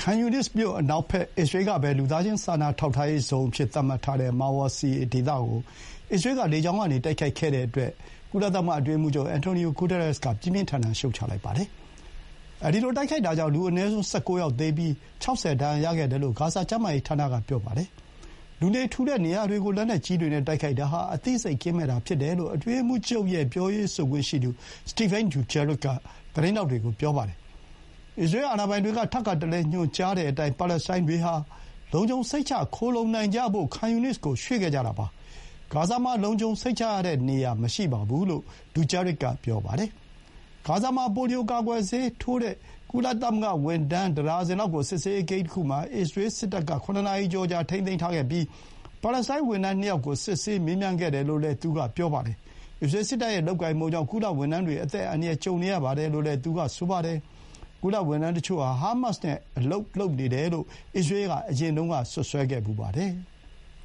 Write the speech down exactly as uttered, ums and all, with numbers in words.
န်ယူနစ်မြို့အနောက်ဘက်အစ္စရေးကပဲလူသားချင်းစာနာထောက်ထားရေးဇုံအဖြစ်သတ်မှတ်ထားတဲ့မာဝါစီဒေသကိုအစ္စရေးကလေကြောင်းကနေတိုက်ခိုက်ခဲ့တဲ့အတွက်ကုလသမဂ္ဂအတွင်းရေးမှူးချုပ်အန်တိုနီယိုဂူတာရက်စ်ကပြင်းပြင်းထန်ထန်ရှုတ်ချလိုက်ပါတယ်။အဲဒီလိုတိုက်ခိုက်တာကြောင့်လူအနည်းဆုံး၁၉ယောက်သေပြီး၆၀ဒဏ်ရာရခဲ့တယ်လို့ဂါဇာကျန်းမာရေးဌာနကပြောပါတယ်။လူနေထူတဲ့နေရာတွေကိုလက်နက်ကြီးတွေနဲ့တိုက်ခိုက်တာဟာအသိစိတ်ကင်းမဲ့တာဖြစ်တယ်လို့အတွင်းရေးမှူးချုပ်ရဲ့ပြောရေးဆိုခွင့်ရှိသူစတီဗန်ဒူဂျယ်ရစ်ကသတင်းထောက်တွေကိုပြောပါတယ်။အစ္စရေးအာဏာပိုင်တွေကထပ်ခါတလဲညွှန်ကြားတဲ့အတိုင်းပါလက်စတိုင်းတွေဟာလုံခြုံစိတ်ချခိုလှုံနိုင်ကြဖို့ခန်ယူနစ်ကိုရွှေ့ခဲ့ကြတာပါ။ဂါဇာမှာလုံခြုံစိတ်ချရတဲ့နေရာမရှိပါဘူးလို့ဒူဂျယ်ရစ်ကပြောပါတယ်။ဂါဇာမှာပိုလီယိုကာကွယ်ဆေးထိုးတဲ့ကုလသမဂ္ဂဝန်ထမ်းတဒါဇင်လောက်ကိုစစ်ဆေးရေးဂိတ်တစ်ခုမှာအစ္စရေးစစ်တပ်ကခုနစ်နာရီကျော်ကြာထိန်းသိမ်းထားခဲ့ပြီးပါလက်စတိုင်းဝန်ထမ်းနှစ်ယောက်ကိုစစ်ဆေးမေးမြန်းခဲ့တယ်လို့လည်းသူကပြောပါတယ်။အစ္စရေးစစ်တပ်ရဲ့လုပ်ကိုင်ပုံကြောင့်ကုလဝန်ထမ်းတွေအသက်အန္တရာယ်ကြုံနေရပါတယ်လို့လည်းသူကဆိုပါတယ်။ကုလဝန်ထမ်းတချို့ဟာဟာမတ်စ်နဲ့အလုပ်လုပ်နေတယ်လို့အစ္စရေးကအရင်တုန်းကစွပ်စွဲခဲ့ဖူးပါတယ်။